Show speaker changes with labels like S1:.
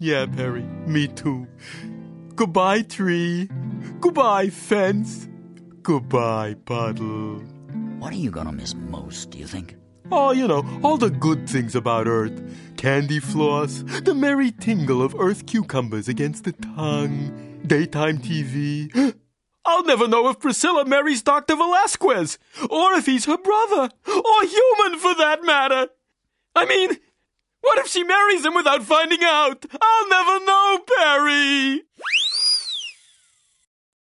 S1: Yeah, Perry, me too. Goodbye, tree. Goodbye, fence. Goodbye, puddle.
S2: What are you gonna miss most, do you think?
S1: Oh, all the good things about Earth. Candy floss, the merry tingle of Earth cucumbers against the tongue, daytime TV. I'll never know if Priscilla marries Dr. Velasquez, or if he's her brother, or human for that matter. I mean, what if she marries him without finding out? I'll never know, Perry!